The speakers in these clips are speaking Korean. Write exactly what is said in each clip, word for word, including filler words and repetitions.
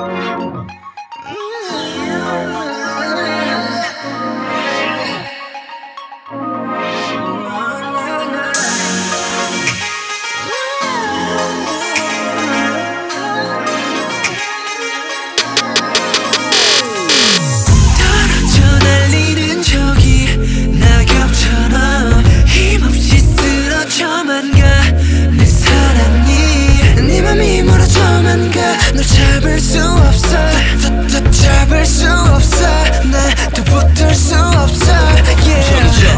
잡을 수 없어, 더, 더, 더 잡을 수 없어, 나도 붙들 수 없어, yeah.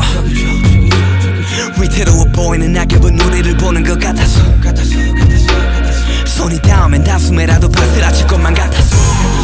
위태로워 보이는 낙엽은 우리를 보는 것 같아서 손이 닿으면 단숨에라도 바스라질 것만 같아서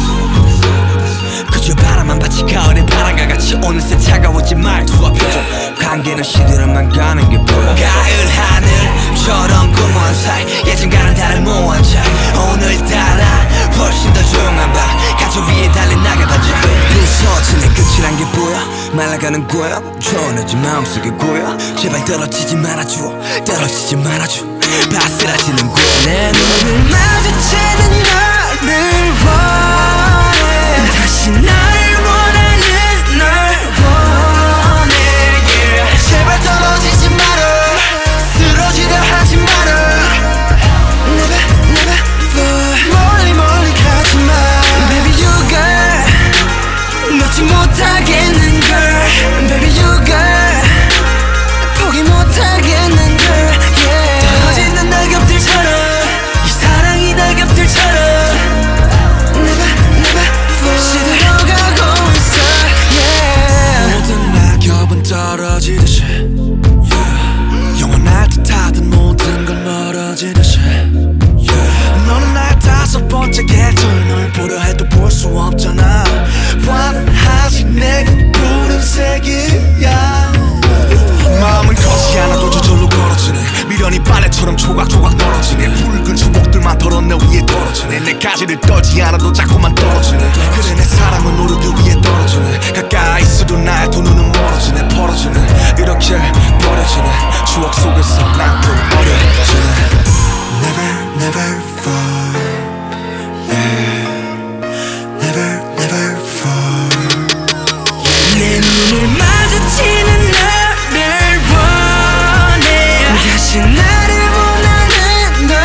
그저 바람만 받치 가을의 바람과 같이 어느새 차가워진 말투와 표정 관계는 시들어만 가는 게 보여. 가을 하늘처럼 공허한 사이 예전과는 다른 모호한 차이 오늘따라 훨씬 더 조용한 밤 가족 위에 달린 낙엽반짝 부서지는 끝이란 게 보여. 말라가는 거야 전해진 마음속에 고여. 제발 떨어지지 말아줘 떨어지지 말아줘 바스라지는 거야. 내 눈을 마주치는 너를 원해 다시 나를 원하는 널 원해 yeah. 제발 떨어지지 마라 쓰러지려 하지 마라 Never never fall 멀리 멀리 가지마 Baby you girl 놓지 못하겠는 girl Baby you girl 포기 못하겠는 girl yeah. 떨어지는 낙엽들처럼 이 사랑이 낙엽들처럼 Never never fall 시들어가고 있어 yeah. 모든 낙엽은 떨어지듯이 yeah. 영원할 듯하던 모든 건 멀어지듯이 yeah. 너는 날 다섯 번째 계절 널 보려 해도 볼 수 없잖아 환하지 내겐 푸른색이야 마음은 커지 않아도 저절로 걸어지네 미련이 빨래처럼 조각조각 떨어지네 붉은 추억들만 덜어 내 위에 떨어지네 내 가지를 떨지 않아도 자꾸만 떨어지네 그래 내 사랑은 오르기 위해 떨어지네 가까이 있어도 나의 두 눈은 멀어지네 벌어지네 이렇게 버려지네 추억 속에서 난 또 어려지네 Never never fall yeah. Never never fall 내 눈을 마주치는 너를 원해 다시 나를 원하는 널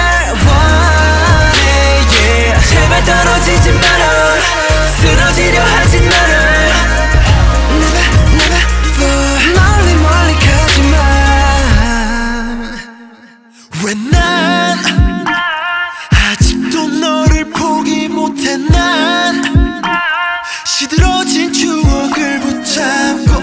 원해 yeah. 제발 떨어지지 마라 쓰러지려 하지 마라 Never never fall 멀리 멀리 가지마 왜 난 아직도 너를 포기 못해 난 시들어진 추억을 붙잡고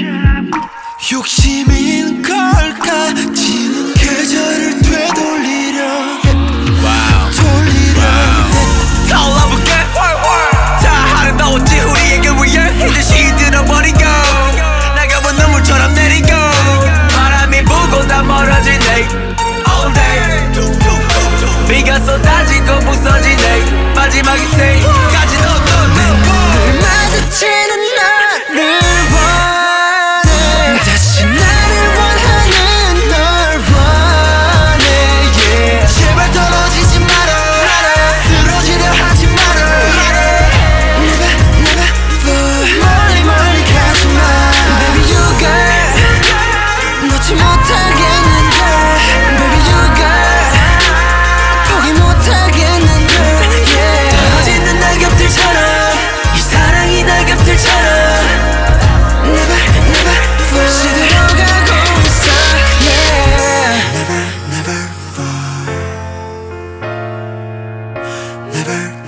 욕심인 걸까 지는 계절을 되돌리려 wow. 돌리려 wow. 더 러브게 다 아름다웠지 우리에게 위해 이제 시들어버리고 낙엽은 눈물처럼 내리고 바람이 불고 다 멀어지네 all day 비가 쏟아지고 부서지네 마지막 인생까지 내 눈을 마주치는 너를 원해 다시 나를 원하는 널 원해 yeah. 제발 떨어지지 마라 쓰러지려 하지 마라 Never never fall 멀리 멀리 가지마 Baby you girl 놓지 못하겠는 girl Baby you girl 포기 못하겠는 girl yeah. 떨어지는 낙엽들처럼 이 사랑이 낙엽들처럼 Never never fall 시들어가고 있어 yeah. Never never fall Never